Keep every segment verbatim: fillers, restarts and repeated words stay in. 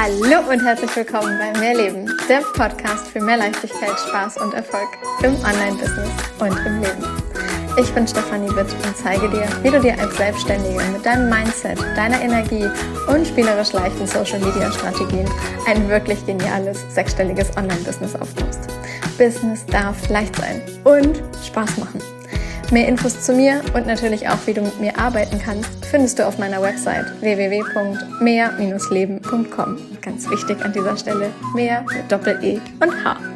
Hallo und herzlich willkommen bei Mehr Leben, der Podcast für mehr Leichtigkeit, Spaß und Erfolg im Online-Business und im Leben. Ich bin Stefanie Witt und zeige dir, wie du dir als Selbstständige mit deinem Mindset, deiner Energie und spielerisch leichten Social-Media-Strategien ein wirklich geniales, sechsstelliges Online-Business aufbaust. Business darf leicht sein und Spaß machen. Mehr Infos zu mir und natürlich auch, wie du mit mir arbeiten kannst, findest du auf meiner Website w w w punkt mehr Bindestrich leben punkt com. Ganz wichtig an dieser Stelle, mehr mit Doppel-E und H.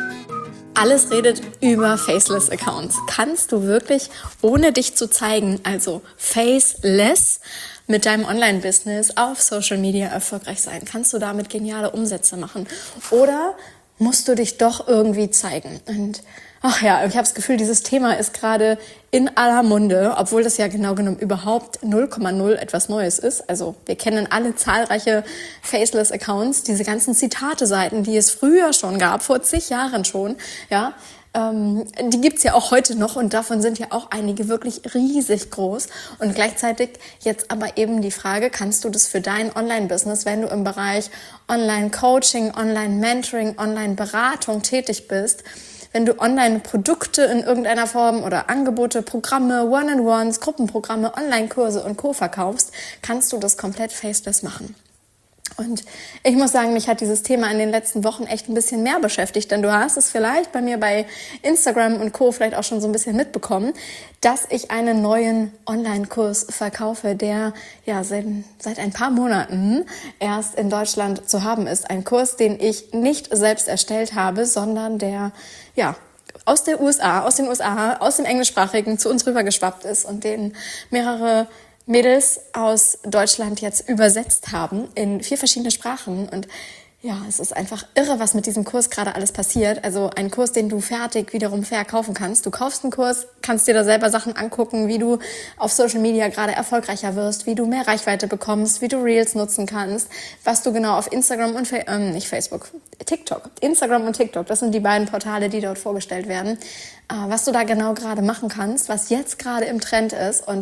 Alles redet über Faceless Accounts. Kannst du wirklich, ohne dich zu zeigen, also faceless, mit deinem Online-Business auf Social Media erfolgreich sein? Kannst du damit geniale Umsätze machen? Oder musst du dich doch irgendwie zeigen? Und ach ja, ich habe das Gefühl, dieses Thema ist gerade in aller Munde, obwohl das ja genau genommen überhaupt null Komma null etwas Neues ist. Also wir kennen alle zahlreiche Faceless-Accounts, diese ganzen Zitate-Seiten, die es früher schon gab, vor zig Jahren schon, ja. Ähm, die gibt's ja auch heute noch und davon sind ja auch einige wirklich riesig groß. Und gleichzeitig jetzt aber eben die Frage, kannst du das für dein Online-Business, wenn du im Bereich Online-Coaching, Online-Mentoring, Online-Beratung tätig bist, wenn du Online-Produkte in irgendeiner Form oder Angebote, Programme, One-on-Ones, Gruppenprogramme, Online-Kurse und Co. verkaufst, kannst du das komplett faceless machen. Und ich muss sagen, mich hat dieses Thema in den letzten Wochen echt ein bisschen mehr beschäftigt, denn du hast es vielleicht bei mir bei Instagram und Co. vielleicht auch schon so ein bisschen mitbekommen, dass ich einen neuen Online-Kurs verkaufe, der ja seit, seit ein paar Monaten erst in Deutschland zu haben ist. Ein Kurs, den ich nicht selbst erstellt habe, sondern der ja aus der U S A, aus den U S A, aus dem Englischsprachigen zu uns rübergeschwappt ist und den mehrere Mädels aus Deutschland jetzt übersetzt haben in vier verschiedene Sprachen. Und ja, es ist einfach irre, was mit diesem Kurs gerade alles passiert. Also ein Kurs, den du fertig wiederum verkaufen kannst. Du kaufst einen Kurs, kannst dir da selber Sachen angucken, wie du auf Social Media gerade erfolgreicher wirst, wie du mehr Reichweite bekommst, wie du Reels nutzen kannst, was du genau auf Instagram und, Fa- ähm, nicht Facebook, TikTok, Instagram und TikTok, das sind die beiden Portale, die dort vorgestellt werden, äh, was du da genau gerade machen kannst, was jetzt gerade im Trend ist. Und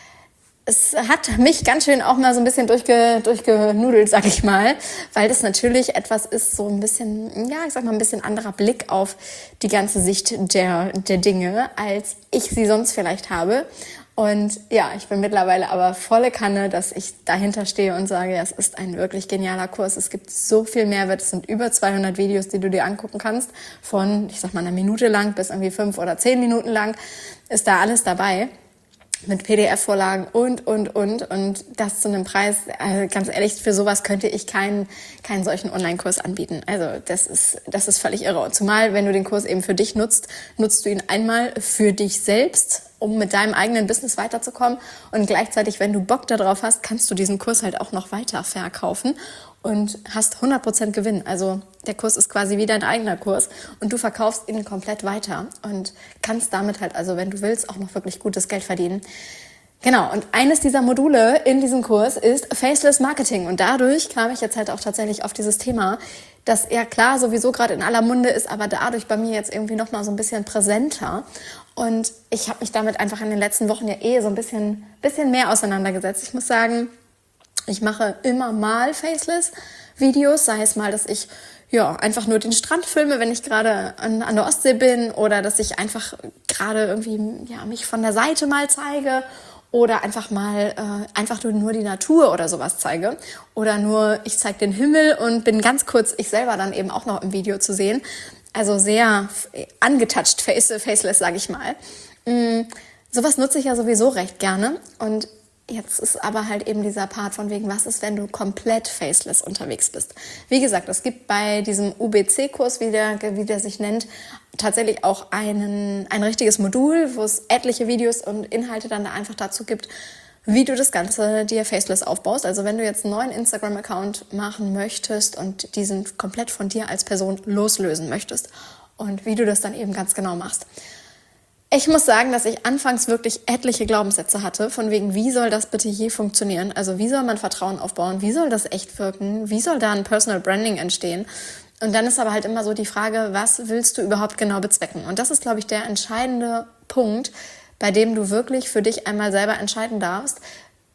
es hat mich ganz schön auch mal so ein bisschen durchge, durchgenudelt, sag ich mal, weil das natürlich etwas ist, so ein bisschen, ja, ich sag mal, ein bisschen anderer Blick auf die ganze Sicht der, der Dinge, als ich sie sonst vielleicht habe. Und ja, ich bin mittlerweile aber volle Kanne, dass ich dahinter stehe und sage, ja, es ist ein wirklich genialer Kurs. Es gibt so viel Mehrwert. Es sind über zweihundert Videos, die du dir angucken kannst. Von, ich sag mal, einer Minute lang bis irgendwie fünf oder zehn Minuten lang ist da alles dabei. Mit P D F-Vorlagen und, und, und. Und das zu einem Preis, also ganz ehrlich, für sowas könnte ich keinen, keinen solchen Online-Kurs anbieten. Also das ist, das ist völlig irre. Und zumal, wenn du den Kurs eben für dich nutzt, nutzt du ihn einmal für dich selbst, um mit deinem eigenen Business weiterzukommen. Und gleichzeitig, wenn du Bock darauf hast, kannst du diesen Kurs halt auch noch weiter verkaufen und hast hundert Prozent Gewinn. Also der Kurs ist quasi wie dein eigener Kurs und du verkaufst ihn komplett weiter und kannst damit halt, also wenn du willst, auch noch wirklich gutes Geld verdienen. Genau, und eines dieser Module in diesem Kurs ist Faceless Marketing und dadurch kam ich jetzt halt auch tatsächlich auf dieses Thema, das ja klar sowieso gerade in aller Munde ist, aber dadurch bei mir jetzt irgendwie nochmal so ein bisschen präsenter. Und ich habe mich damit einfach in den letzten Wochen ja eh so ein bisschen, bisschen mehr auseinandergesetzt. Ich muss sagen, ich mache immer mal Faceless-Videos, sei es mal, dass ich ja einfach nur den Strand filme, wenn ich gerade an, an der Ostsee bin oder dass ich einfach gerade irgendwie ja mich von der Seite mal zeige oder einfach mal äh, einfach nur die Natur oder sowas zeige oder nur ich zeige den Himmel und bin ganz kurz ich selber dann eben auch noch im Video zu sehen. Also sehr angetouched, face, faceless, sage ich mal. Mm, sowas nutze ich ja sowieso recht gerne und jetzt ist aber halt eben dieser Part von wegen, was ist, wenn du komplett faceless unterwegs bist. Wie gesagt, es gibt bei diesem U B C-Kurs, wie der, wie der sich nennt, tatsächlich auch einen, ein richtiges Modul, wo es etliche Videos und Inhalte dann da einfach dazu gibt, wie du das Ganze dir faceless aufbaust. Also wenn du jetzt einen neuen Instagram-Account machen möchtest und diesen komplett von dir als Person loslösen möchtest und wie du das dann eben ganz genau machst. Ich muss sagen, dass ich anfangs wirklich etliche Glaubenssätze hatte, von wegen, wie soll das bitte je funktionieren? Also wie soll man Vertrauen aufbauen? Wie soll das echt wirken? Wie soll da ein Personal Branding entstehen? Und dann ist aber halt immer so die Frage, was willst du überhaupt genau bezwecken? Und das ist, glaube ich, der entscheidende Punkt, bei dem du wirklich für dich einmal selber entscheiden darfst,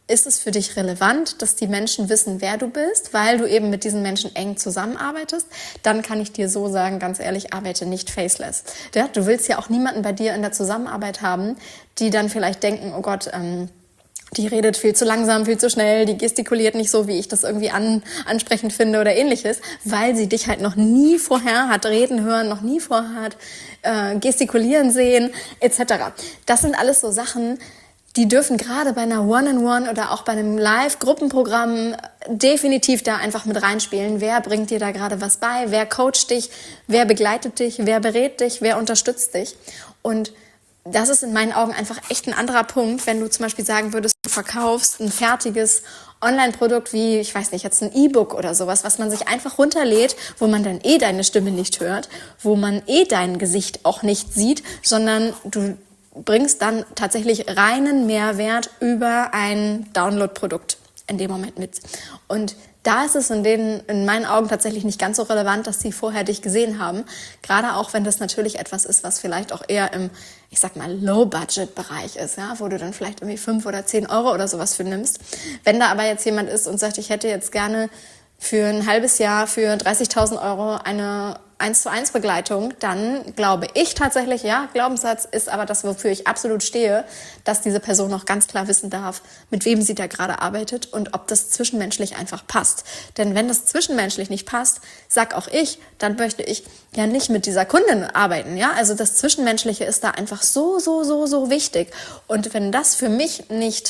ist es für dich relevant, dass die Menschen wissen, wer du bist, weil du eben mit diesen Menschen eng zusammenarbeitest, dann kann ich dir so sagen, ganz ehrlich, arbeite nicht faceless. Ja, du willst ja auch niemanden bei dir in der Zusammenarbeit haben, die dann vielleicht denken, oh Gott, ähm, die redet viel zu langsam, viel zu schnell, die gestikuliert nicht so, wie ich das irgendwie an, ansprechend finde oder ähnliches, weil sie dich halt noch nie vorher hat reden hören, noch nie vorher hat äh, gestikulieren sehen, et cetera. Das sind alles so Sachen, die dürfen gerade bei einer One-on-One oder auch bei einem Live-Gruppenprogramm definitiv da einfach mit reinspielen. Wer bringt dir da gerade was bei? Wer coacht dich? Wer begleitet dich? Wer berät dich? Wer unterstützt dich? Und das ist in meinen Augen einfach echt ein anderer Punkt, wenn du zum Beispiel sagen würdest, du verkaufst ein fertiges Online-Produkt wie, ich weiß nicht, jetzt ein E-Book oder sowas, was man sich einfach runterlädt, wo man dann eh deine Stimme nicht hört, wo man eh dein Gesicht auch nicht sieht, sondern du bringst dann tatsächlich reinen Mehrwert über ein Download-Produkt in dem Moment mit. Und da ist es in, den, in meinen Augen tatsächlich nicht ganz so relevant, dass sie vorher dich gesehen haben. Gerade auch, wenn das natürlich etwas ist, was vielleicht auch eher im, ich sag mal, Low-Budget-Bereich ist, ja, wo du dann vielleicht irgendwie fünf oder zehn Euro oder sowas für nimmst. Wenn da aber jetzt jemand ist und sagt, ich hätte jetzt gerne für ein halbes Jahr für dreißigtausend Euro eine eins zu eins Begleitung, dann glaube ich tatsächlich, ja, Glaubenssatz ist aber das, wofür ich absolut stehe, dass diese Person noch ganz klar wissen darf, mit wem sie da gerade arbeitet und ob das zwischenmenschlich einfach passt. Denn wenn das zwischenmenschlich nicht passt, sag auch ich, dann möchte ich ja nicht mit dieser Kundin arbeiten, ja. Also das Zwischenmenschliche ist da einfach so, so, so, so wichtig. Und wenn das für mich nicht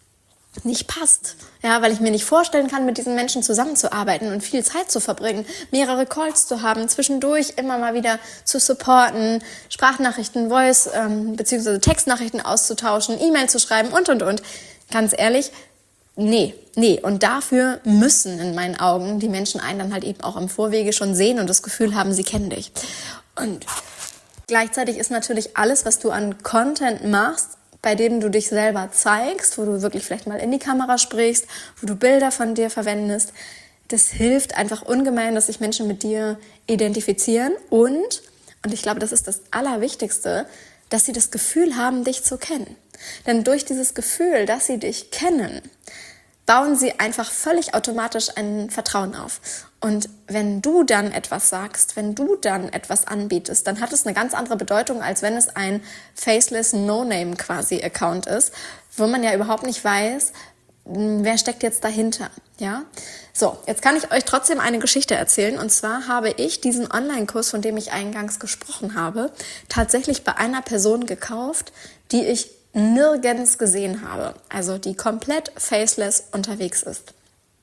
nicht passt, ja, weil ich mir nicht vorstellen kann, mit diesen Menschen zusammenzuarbeiten und viel Zeit zu verbringen, mehrere Calls zu haben, zwischendurch immer mal wieder zu supporten, Sprachnachrichten, Voice, ähm, beziehungsweise Textnachrichten auszutauschen, E-Mail zu schreiben und, und, und. Ganz ehrlich, nee, nee. Und dafür müssen in meinen Augen die Menschen einen dann halt eben auch im Vorwege schon sehen und das Gefühl haben, sie kennen dich. Und gleichzeitig ist natürlich alles, was du an Content machst, bei dem du dich selber zeigst, wo du wirklich vielleicht mal in die Kamera sprichst, wo du Bilder von dir verwendest, das hilft einfach ungemein, dass sich Menschen mit dir identifizieren und, und ich glaube, das ist das Allerwichtigste, dass sie das Gefühl haben, dich zu kennen. Denn durch dieses Gefühl, dass sie dich kennen, bauen sie einfach völlig automatisch ein Vertrauen auf. Und wenn du dann etwas sagst, wenn du dann etwas anbietest, dann hat es eine ganz andere Bedeutung, als wenn es ein faceless No-Name quasi Account ist, wo man ja überhaupt nicht weiß, wer steckt jetzt dahinter, ja? So, jetzt kann ich euch trotzdem eine Geschichte erzählen. Und zwar habe ich diesen Online-Kurs, von dem ich eingangs gesprochen habe, tatsächlich bei einer Person gekauft, die ich nirgends gesehen habe. Also die komplett faceless unterwegs ist.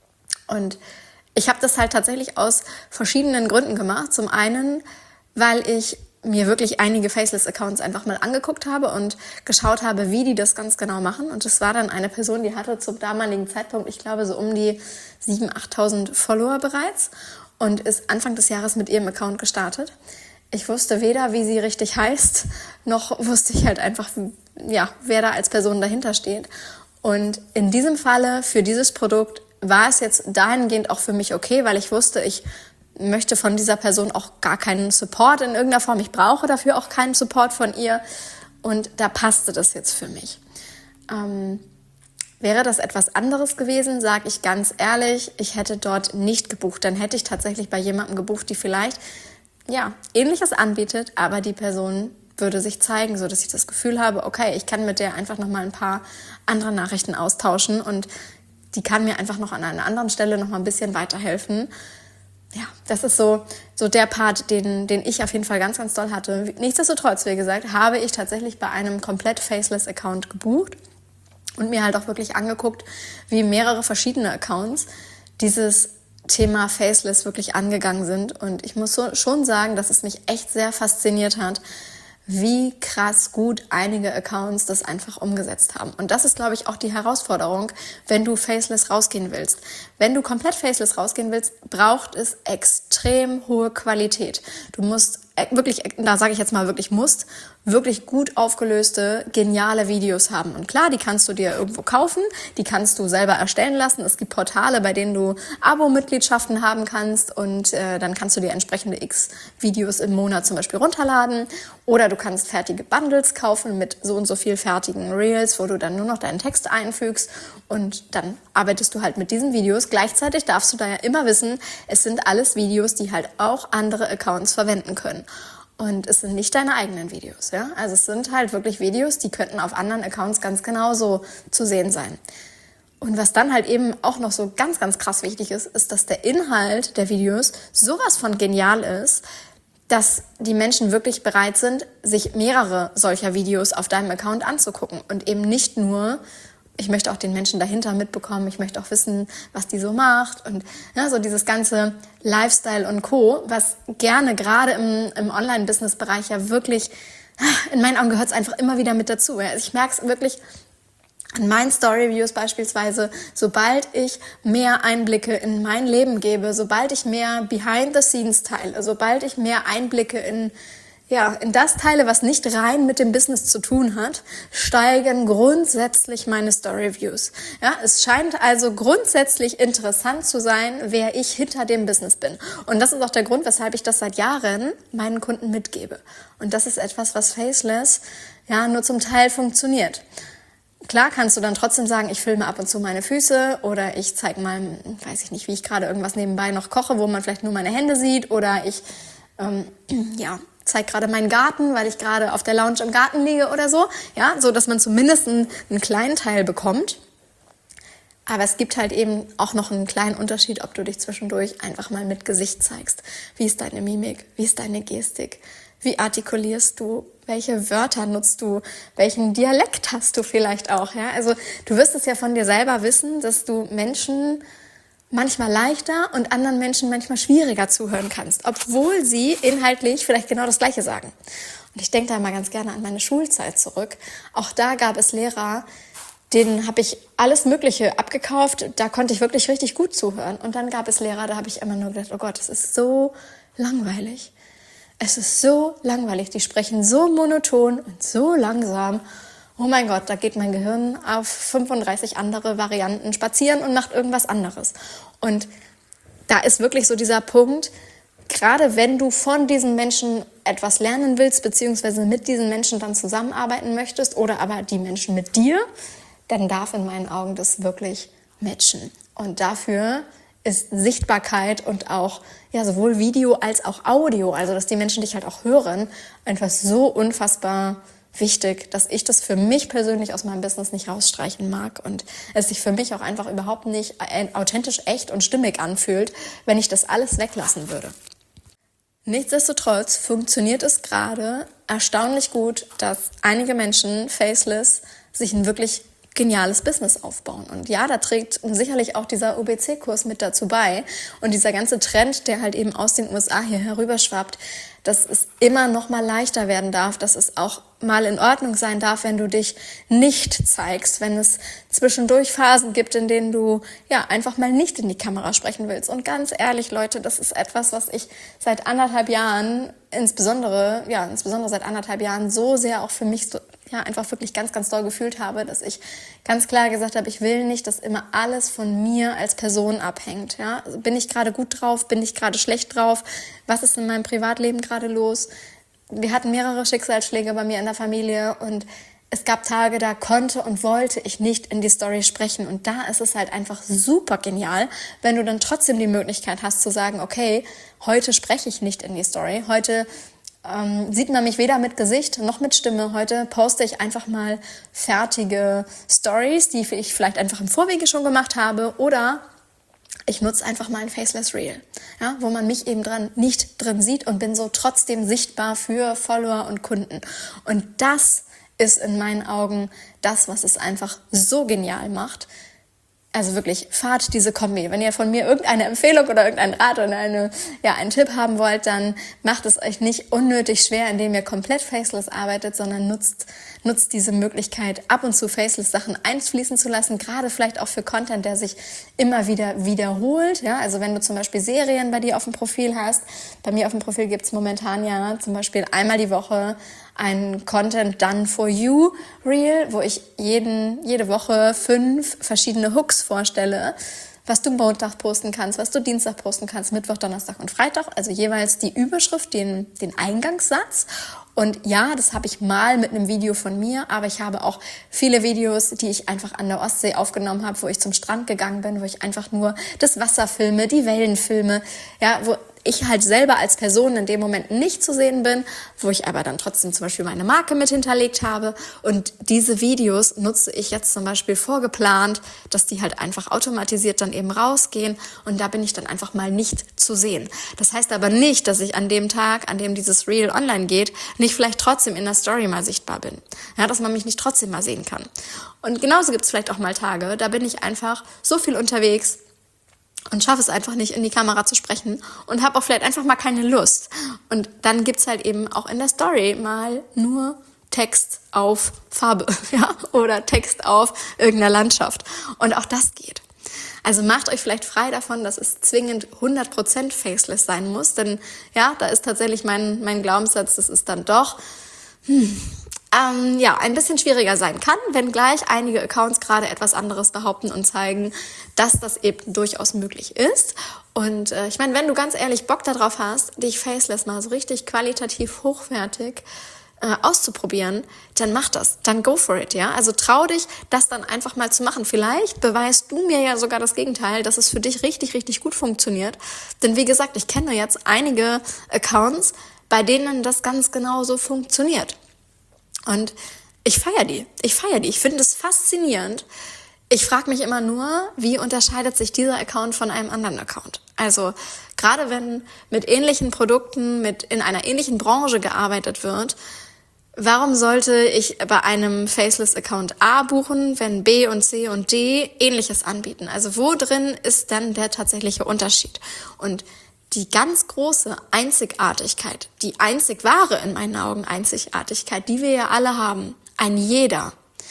Und ich habe das halt tatsächlich aus verschiedenen Gründen gemacht. Zum einen, weil ich mir wirklich einige Faceless-Accounts einfach mal angeguckt habe und geschaut habe, wie die das ganz genau machen. Und es war dann eine Person, die hatte zum damaligen Zeitpunkt, ich glaube, so um die siebentausend, achttausend Follower bereits und ist Anfang des Jahres mit ihrem Account gestartet. Ich wusste weder, wie sie richtig heißt, noch wusste ich halt einfach, ja, wer da als Person dahinter steht. Und in diesem Falle, für dieses Produkt, war es jetzt dahingehend auch für mich okay, weil ich wusste, ich möchte von dieser Person auch gar keinen Support in irgendeiner Form. Ich brauche dafür auch keinen Support von ihr. Und da passte das jetzt für mich. Ähm, wäre das etwas anderes gewesen, sage ich ganz ehrlich, ich hätte dort nicht gebucht. Dann hätte ich tatsächlich bei jemandem gebucht, die vielleicht ja Ähnliches anbietet, aber die Person würde sich zeigen, so dass ich das Gefühl habe, okay, ich kann mit der einfach nochmal ein paar andere Nachrichten austauschen und die kann mir einfach noch an einer anderen Stelle noch mal ein bisschen weiterhelfen. Ja, das ist so, so der Part, den, den ich auf jeden Fall ganz, ganz doll hatte. Nichtsdestotrotz, wie gesagt, habe ich tatsächlich bei einem komplett faceless Account gebucht und mir halt auch wirklich angeguckt, wie mehrere verschiedene Accounts dieses Thema faceless wirklich angegangen sind. Und ich muss so, schon sagen, dass es mich echt sehr fasziniert hat, wie krass gut einige Accounts das einfach umgesetzt haben. Und das ist, glaube ich, auch die Herausforderung, wenn du faceless rausgehen willst. Wenn du komplett faceless rausgehen willst, braucht es extrem hohe Qualität. Du musst wirklich, da sage ich jetzt mal wirklich musst, wirklich gut aufgelöste, geniale Videos haben. Und klar, die kannst du dir irgendwo kaufen, die kannst du selber erstellen lassen. Es gibt Portale, bei denen du Abo-Mitgliedschaften haben kannst und äh, dann kannst du dir entsprechende X Videos im Monat zum Beispiel runterladen. Oder du kannst fertige Bundles kaufen mit so und so viel fertigen Reels, wo du dann nur noch deinen Text einfügst und dann arbeitest du halt mit diesen Videos. Gleichzeitig darfst du da ja immer wissen, es sind alles Videos, die halt auch andere Accounts verwenden können. Und es sind nicht deine eigenen Videos, ja. Also es sind halt wirklich Videos, die könnten auf anderen Accounts ganz genauso zu sehen sein. Und was dann halt eben auch noch so ganz, ganz krass wichtig ist, ist, dass der Inhalt der Videos sowas von genial ist, dass die Menschen wirklich bereit sind, sich mehrere solcher Videos auf deinem Account anzugucken und eben nicht nur, ich möchte auch den Menschen dahinter mitbekommen, ich möchte auch wissen, was die so macht und ja, so dieses ganze Lifestyle und Co., was gerne gerade im, im Online-Business-Bereich ja wirklich, in meinen Augen gehört es einfach immer wieder mit dazu. Ja. Ich merke es wirklich an meinen Story-Views beispielsweise, sobald ich mehr Einblicke in mein Leben gebe, sobald ich mehr Behind-the-Scenes teile, sobald ich mehr Einblicke in Ja, in das teile, was nicht rein mit dem Business zu tun hat, steigen grundsätzlich meine Story-Views. Ja, es scheint also grundsätzlich interessant zu sein, wer ich hinter dem Business bin. Und das ist auch der Grund, weshalb ich das seit Jahren meinen Kunden mitgebe. Und das ist etwas, was Faceless ja nur zum Teil funktioniert. Klar kannst du dann trotzdem sagen, ich filme ab und zu meine Füße oder ich zeige mal, weiß ich nicht, wie ich gerade irgendwas nebenbei noch koche, wo man vielleicht nur meine Hände sieht oder ich, ähm, ja, zeige gerade meinen Garten, weil ich gerade auf der Lounge im Garten liege oder so, ja, so dass man zumindest einen, einen kleinen Teil bekommt. Aber es gibt halt eben auch noch einen kleinen Unterschied, ob du dich zwischendurch einfach mal mit Gesicht zeigst. Wie ist deine Mimik? Wie ist deine Gestik? Wie artikulierst du? Welche Wörter nutzt du? Welchen Dialekt hast du vielleicht auch? Ja, also du wirst es ja von dir selber wissen, dass du Menschen manchmal leichter und anderen Menschen manchmal schwieriger zuhören kannst, obwohl sie inhaltlich vielleicht genau das Gleiche sagen. Und ich denke da mal ganz gerne an meine Schulzeit zurück. Auch da gab es Lehrer, denen habe ich alles Mögliche abgekauft, da konnte ich wirklich richtig gut zuhören. Und dann gab es Lehrer, da habe ich immer nur gedacht, oh Gott, es ist so langweilig. Es ist so langweilig, die sprechen so monoton und so langsam. Oh mein Gott, da geht mein Gehirn auf fünfunddreißig andere Varianten spazieren und macht irgendwas anderes. Und da ist wirklich so dieser Punkt, gerade wenn du von diesen Menschen etwas lernen willst, beziehungsweise mit diesen Menschen dann zusammenarbeiten möchtest oder aber die Menschen mit dir, dann darf in meinen Augen das wirklich matchen. Und dafür ist Sichtbarkeit und auch ja sowohl Video als auch Audio, also dass die Menschen dich halt auch hören, einfach so unfassbar wichtig, dass ich das für mich persönlich aus meinem Business nicht rausstreichen mag und es sich für mich auch einfach überhaupt nicht authentisch, echt und stimmig anfühlt, wenn ich das alles weglassen würde. Nichtsdestotrotz funktioniert es gerade erstaunlich gut, dass einige Menschen faceless sich ein wirklich geniales Business aufbauen. Und ja, da trägt sicherlich auch dieser U B C-Kurs mit dazu bei und dieser ganze Trend, der halt eben aus den U S A hier herüberschwappt, dass es immer noch mal leichter werden darf, dass es auch mal in Ordnung sein darf, wenn du dich nicht zeigst, wenn es zwischendurch Phasen gibt, in denen du ja einfach mal nicht in die Kamera sprechen willst. Und ganz ehrlich, Leute, das ist etwas, was ich seit anderthalb Jahren, insbesondere ja, insbesondere seit anderthalb Jahren so sehr auch für mich so, ja einfach wirklich ganz, ganz doll gefühlt habe, dass ich ganz klar gesagt habe, ich will nicht, dass immer alles von mir als Person abhängt. Ja? Also bin ich gerade gut drauf, bin ich gerade schlecht drauf, was ist in meinem Privatleben gerade los? Wir hatten mehrere Schicksalsschläge bei mir in der Familie und es gab Tage, da konnte und wollte ich nicht in die Story sprechen. Und da ist es halt einfach super genial, wenn du dann trotzdem die Möglichkeit hast zu sagen, okay, heute spreche ich nicht in die Story, heute ähm, sieht man mich weder mit Gesicht noch mit Stimme. Heute poste ich einfach mal fertige Stories, die ich vielleicht einfach im Vorwege schon gemacht habe, oder ich nutze einfach mal ein Faceless Reel, ja, wo man mich eben dran nicht drin sieht und bin so trotzdem sichtbar für Follower und Kunden. Und das ist in meinen Augen das, was es einfach so genial macht. Also wirklich, fahrt diese Kombi. Wenn ihr von mir irgendeine Empfehlung oder irgendeinen Rat oder eine, ja, einen Tipp haben wollt, dann macht es euch nicht unnötig schwer, indem ihr komplett faceless arbeitet, sondern nutzt, nutzt diese Möglichkeit, ab und zu faceless Sachen einfließen zu lassen, gerade vielleicht auch für Content, der sich immer wieder wiederholt. Ja, also wenn du zum Beispiel Serien bei dir auf dem Profil hast, bei mir auf dem Profil gibt's momentan ja zum Beispiel einmal die Woche ein Content Done for You Reel, wo ich jeden, jede Woche fünf verschiedene Hooks vorstelle, was du Montag posten kannst, was du Dienstag posten kannst, Mittwoch, Donnerstag und Freitag. Also jeweils die Überschrift, den, den Eingangssatz. Und ja, das habe ich mal mit einem Video von mir, aber ich habe auch viele Videos, die ich einfach an der Ostsee aufgenommen habe, wo ich zum Strand gegangen bin, wo ich einfach nur das Wasser filme, die Wellen filme, ja, wo ich halt selber als Person in dem Moment nicht zu sehen bin, wo ich aber dann trotzdem zum Beispiel meine Marke mit hinterlegt habe. Und diese Videos nutze ich jetzt zum Beispiel vorgeplant, dass die halt einfach automatisiert dann eben rausgehen und da bin ich dann einfach mal nicht zu sehen. Das heißt aber nicht, dass ich an dem Tag, an dem dieses Reel online geht, nicht vielleicht trotzdem in der Story mal sichtbar bin. Ja, dass man mich nicht trotzdem mal sehen kann. Und genauso gibt es vielleicht auch mal Tage, da bin ich einfach so viel unterwegs, und schaffe es einfach nicht, in die Kamera zu sprechen und habe auch vielleicht einfach mal keine Lust. Und dann gibt's halt eben auch in der Story mal nur Text auf Farbe, ja, oder Text auf irgendeiner Landschaft. Und auch das geht. Also macht euch vielleicht frei davon, dass es zwingend hundert Prozent faceless sein muss, denn ja, da ist tatsächlich mein, mein Glaubenssatz, das ist dann doch hm, Ähm, ja, ein bisschen schwieriger sein kann, wenngleich einige Accounts gerade etwas anderes behaupten und zeigen, dass das eben durchaus möglich ist. Und äh, ich meine, wenn du ganz ehrlich Bock darauf hast, dich faceless mal so richtig qualitativ hochwertig äh, auszuprobieren, dann mach das, dann go for it, ja. Also trau dich, das dann einfach mal zu machen. Vielleicht beweist du mir ja sogar das Gegenteil, dass es für dich richtig, richtig gut funktioniert. Denn wie gesagt, ich kenne jetzt einige Accounts, bei denen das ganz genau so funktioniert. Und ich feiere die, ich feiere die, ich finde es faszinierend. Ich frage mich immer nur, wie unterscheidet sich dieser Account von einem anderen Account? Also gerade wenn mit ähnlichen Produkten, mit in einer ähnlichen Branche gearbeitet wird, warum sollte ich bei einem Faceless-Account A buchen, wenn B und C und D Ähnliches anbieten? Also wo drin ist dann der tatsächliche Unterschied? Und die ganz große Einzigartigkeit, die einzig wahre, in meinen Augen Einzigartigkeit, die wir ja alle haben, ein jeder,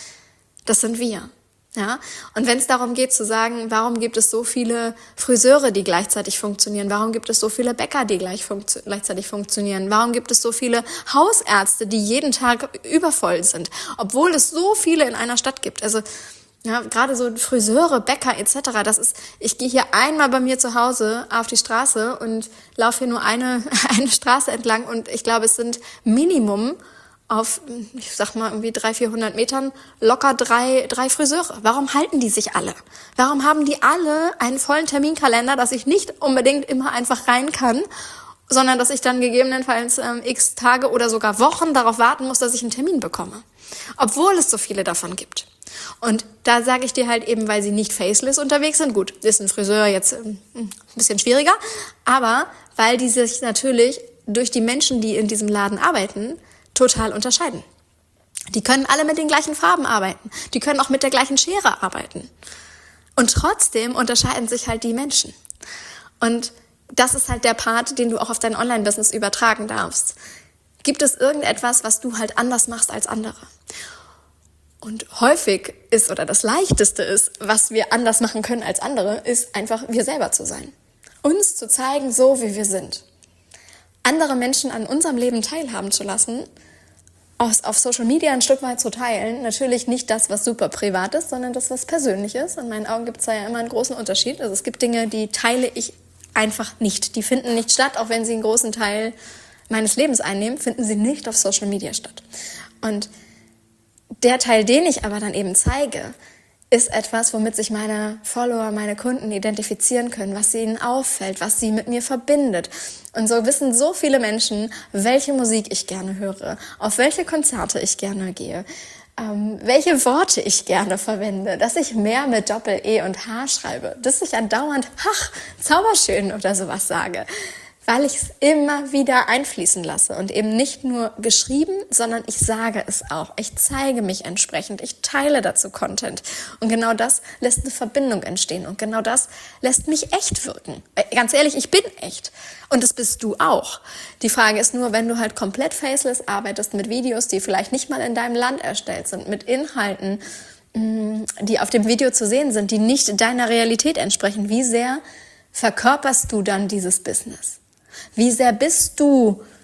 das sind wir. Ja? Und wenn es darum geht zu sagen, warum gibt es so viele Friseure, die gleichzeitig funktionieren, warum gibt es so viele Bäcker, die gleich funktio- gleichzeitig funktionieren, warum gibt es so viele Hausärzte, die jeden Tag übervoll sind, obwohl es so viele in einer Stadt gibt. Also ja, gerade so Friseure, Bäcker et cetera. Das ist, ich gehe hier einmal bei mir zu Hause auf die Straße und laufe hier nur eine eine Straße entlang und ich glaube, es sind Minimum auf, ich sag mal irgendwie dreihundert, vierhundert Metern locker drei drei Friseure. Warum halten die sich alle? Warum haben die alle einen vollen Terminkalender, dass ich nicht unbedingt immer einfach rein kann, sondern dass ich dann gegebenenfalls ähm, x Tage oder sogar Wochen darauf warten muss, dass ich einen Termin bekomme, obwohl es so viele davon gibt. Und da sage ich dir halt eben, weil sie nicht faceless unterwegs sind, gut, ist ein Friseur jetzt ähm, ein bisschen schwieriger, aber weil die sich natürlich durch die Menschen, die in diesem Laden arbeiten, total unterscheiden. Die können alle mit den gleichen Farben arbeiten, die können auch mit der gleichen Schere arbeiten. Und trotzdem unterscheiden sich halt die Menschen. Und das ist halt der Part, den du auch auf dein Online-Business übertragen darfst. Gibt es irgendetwas, was du halt anders machst als andere? Und häufig ist, oder das Leichteste ist, was wir anders machen können als andere, ist einfach wir selber zu sein. Uns zu zeigen, so wie wir sind. Andere Menschen an unserem Leben teilhaben zu lassen, aus, auf Social Media ein Stück weit zu teilen. Natürlich nicht das, was super privat ist, sondern das, was persönlich ist. In meinen Augen gibt es da ja immer einen großen Unterschied. Also es gibt Dinge, die teile ich einfach nicht. Die finden nicht statt, auch wenn sie einen großen Teil meines Lebens einnehmen, finden sie nicht auf Social Media statt. Und der Teil, den ich aber dann eben zeige, ist etwas, womit sich meine Follower, meine Kunden identifizieren können, was ihnen auffällt, was sie mit mir verbindet. Und so wissen so viele Menschen, welche Musik ich gerne höre, auf welche Konzerte ich gerne gehe, ähm, welche Worte ich gerne verwende, dass ich mehr mit Doppel-E und H schreibe, dass ich andauernd, ach, zauberschön oder sowas sage. Weil ich es immer wieder einfließen lasse und eben nicht nur geschrieben, sondern ich sage es auch. Ich zeige mich entsprechend, ich teile dazu Content und genau das lässt eine Verbindung entstehen und genau das lässt mich echt wirken. Ganz ehrlich, ich bin echt und das bist du auch. Die Frage ist nur, wenn du halt komplett faceless arbeitest mit Videos, die vielleicht nicht mal in deinem Land erstellt sind, mit Inhalten, die auf dem Video zu sehen sind, die nicht deiner Realität entsprechen, wie sehr verkörperst du dann dieses Business? Wie sehr bist du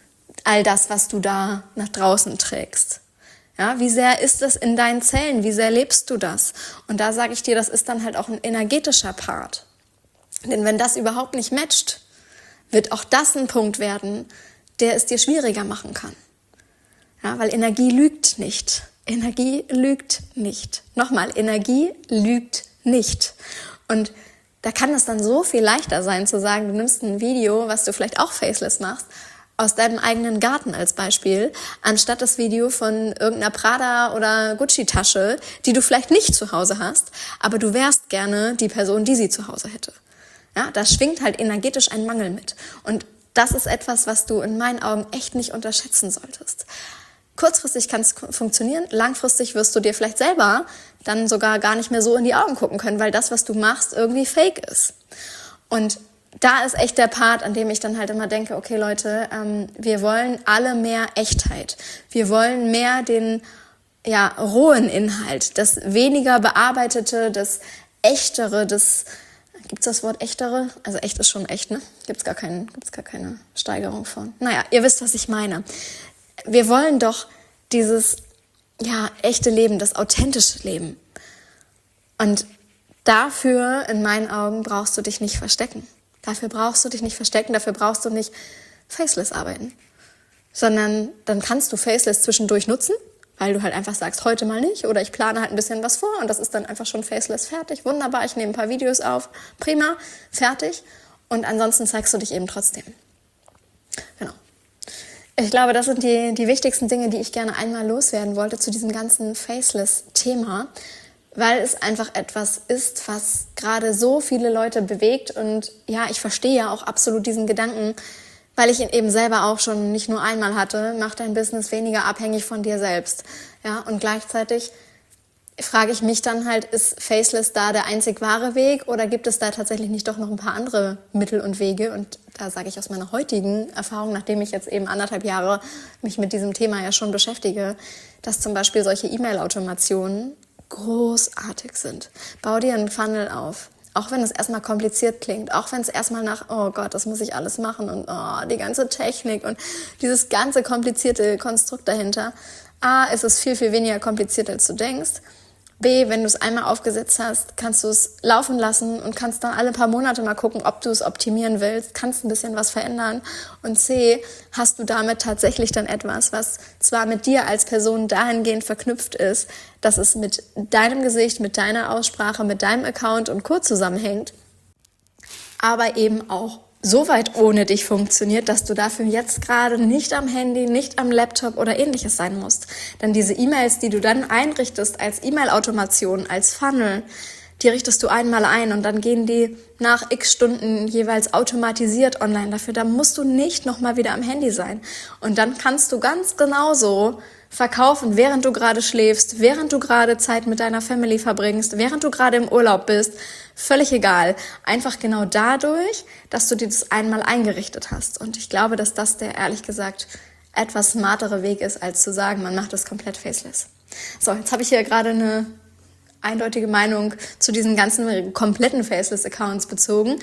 all das, was du da nach draußen trägst? Ja, wie sehr ist das in deinen Zellen? Wie sehr lebst du das? Und da sage ich dir, das ist dann halt auch ein energetischer Part. Denn wenn das überhaupt nicht matcht, wird auch das ein Punkt werden, der es dir schwieriger machen kann. Ja, weil Energie lügt nicht. Energie lügt nicht. Nochmal, Energie lügt nicht. Und da kann es dann so viel leichter sein zu sagen, du nimmst ein Video, was du vielleicht auch faceless machst, aus deinem eigenen Garten als Beispiel, anstatt das Video von irgendeiner Prada- oder Gucci-Tasche, die du vielleicht nicht zu Hause hast, aber du wärst gerne die Person, die sie zu Hause hätte. Ja, da schwingt halt energetisch ein Mangel mit. Und das ist etwas, was du in meinen Augen echt nicht unterschätzen solltest. Kurzfristig kann es funktionieren, langfristig wirst du dir vielleicht selber dann sogar gar nicht mehr so in die Augen gucken können, weil das, was du machst, irgendwie fake ist. Und da ist echt der Part, an dem ich dann halt immer denke, okay Leute, ähm, wir wollen alle mehr Echtheit. Wir wollen mehr den ja, rohen Inhalt, das weniger bearbeitete, das echtere, das, gibt's das Wort echtere? Also echt ist schon echt, ne? Gibt's gar keinen, gibt's gar keine Steigerung von. Naja, ihr wisst, was ich meine. Wir wollen doch dieses ja, echte Leben, das authentische Leben. Und dafür, in meinen Augen, brauchst du dich nicht verstecken. Dafür brauchst du dich nicht verstecken, dafür brauchst du nicht faceless arbeiten. Sondern dann kannst du faceless zwischendurch nutzen, weil du halt einfach sagst, heute mal nicht oder ich plane halt ein bisschen was vor und das ist dann einfach schon faceless fertig. Wunderbar, ich nehme ein paar Videos auf, prima, fertig. Und ansonsten zeigst du dich eben trotzdem. Genau. Ich glaube, das sind die, die wichtigsten Dinge, die ich gerne einmal loswerden wollte zu diesem ganzen Faceless-Thema, weil es einfach etwas ist, was gerade so viele Leute bewegt. Und ja, ich verstehe ja auch absolut diesen Gedanken, weil ich ihn eben selber auch schon nicht nur einmal hatte, mach dein Business weniger abhängig von dir selbst. Ja, und gleichzeitig frage ich mich dann halt, ist Faceless da der einzig wahre Weg oder gibt es da tatsächlich nicht doch noch ein paar andere Mittel und Wege? Und da sage ich aus meiner heutigen Erfahrung, nachdem ich jetzt eben anderthalb Jahre mich mit diesem Thema ja schon beschäftige, dass zum Beispiel solche E-Mail-Automationen großartig sind. Bau dir einen Funnel auf. Auch wenn es erstmal kompliziert klingt, auch wenn es erstmal nach, oh Gott, das muss ich alles machen und oh, die ganze Technik und dieses ganze komplizierte Konstrukt dahinter. A, ist es viel, viel weniger kompliziert, als du denkst. B, wenn du es einmal aufgesetzt hast, kannst du es laufen lassen und kannst dann alle paar Monate mal gucken, ob du es optimieren willst, kannst ein bisschen was verändern. Und C, hast du damit tatsächlich dann etwas, was zwar mit dir als Person dahingehend verknüpft ist, dass es mit deinem Gesicht, mit deiner Aussprache, mit deinem Account und Co. zusammenhängt, aber eben auch so weit ohne dich funktioniert, dass du dafür jetzt gerade nicht am Handy, nicht am Laptop oder ähnliches sein musst. Denn diese E-Mails, die du dann einrichtest als E-Mail-Automation, als Funnel, die richtest du einmal ein und dann gehen die nach x Stunden jeweils automatisiert online dafür. Da musst du nicht nochmal wieder am Handy sein. Und dann kannst du ganz genauso verkaufen, während du gerade schläfst, während du gerade Zeit mit deiner Family verbringst, während du gerade im Urlaub bist. Völlig egal. Einfach genau dadurch, dass du dir das einmal eingerichtet hast. Und ich glaube, dass das der, ehrlich gesagt, etwas smartere Weg ist, als zu sagen, man macht das komplett faceless. So, jetzt habe ich hier gerade eine eindeutige Meinung zu diesen ganzen kompletten Faceless-Accounts bezogen.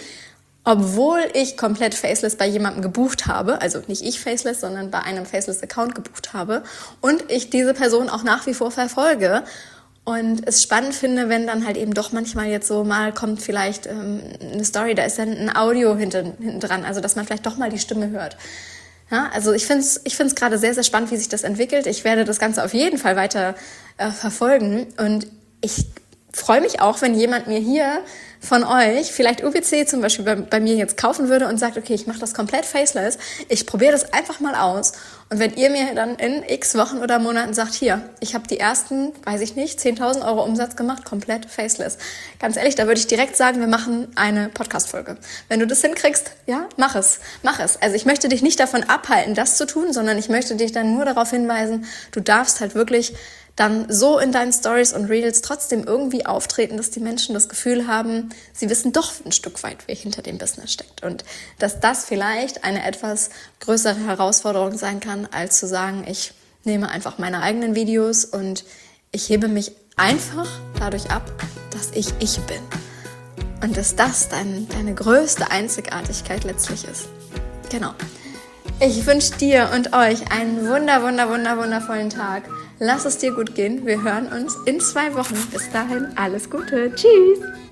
Obwohl ich komplett faceless bei jemandem gebucht habe, also nicht ich faceless, sondern bei einem Faceless-Account gebucht habe und ich diese Person auch nach wie vor verfolge und es spannend finde, wenn dann halt eben doch manchmal jetzt so mal kommt vielleicht ähm, eine Story, da ist dann ein Audio hinten, hinten dran, also dass man vielleicht doch mal die Stimme hört. Ja, also ich finde es ich find's gerade sehr, sehr spannend, wie sich das entwickelt. Ich werde das Ganze auf jeden Fall weiter äh, verfolgen und ich freue mich auch, wenn jemand mir hier von euch vielleicht U B C zum Beispiel bei, bei mir jetzt kaufen würde und sagt, okay, ich mache das komplett faceless, ich probiere das einfach mal aus und wenn ihr mir dann in x Wochen oder Monaten sagt, hier, ich habe die ersten, weiß ich nicht, zehntausend Euro Umsatz gemacht, komplett faceless. Ganz ehrlich, da würde ich direkt sagen, wir machen eine Podcast-Folge. Wenn du das hinkriegst, ja, mach es, mach es. Also ich möchte dich nicht davon abhalten, das zu tun, sondern ich möchte dich dann nur darauf hinweisen, du darfst halt wirklich dann so in deinen Stories und Reels trotzdem irgendwie auftreten, dass die Menschen das Gefühl haben, sie wissen doch ein Stück weit, wer hinter dem Business steckt. Und dass das vielleicht eine etwas größere Herausforderung sein kann, als zu sagen, ich nehme einfach meine eigenen Videos und ich hebe mich einfach dadurch ab, dass ich ich bin. Und dass das dein, deine größte Einzigartigkeit letztlich ist. Genau. Ich wünsche dir und euch einen wunder, wunder, wunder, wundervollen Tag. Lass es dir gut gehen. Wir hören uns in zwei Wochen. Bis dahin, alles Gute. Tschüss.